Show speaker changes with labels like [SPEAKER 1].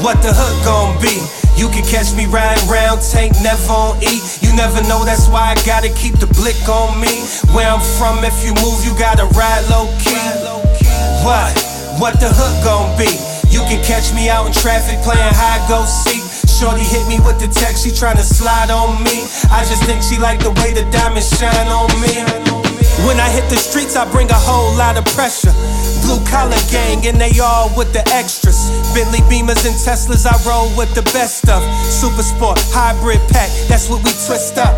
[SPEAKER 1] What the hook gon' be? You can catch me riding round, tank never on E. You never know, that's why I gotta keep the blick on me. Where I'm from, if you move, you gotta ride low key. What the hook gon' be? You can catch me out in traffic playing hide go seek. Shorty hit me with the text, she tryna slide on me. I just think she like the way the diamonds shine on me. When I hit the streets, I bring a whole lot of pressure. Blue collar gang, and they all with the extras. Bentley Beamers and Teslas, I roll with the best of. Super Sport, hybrid pack, that's what we twist up.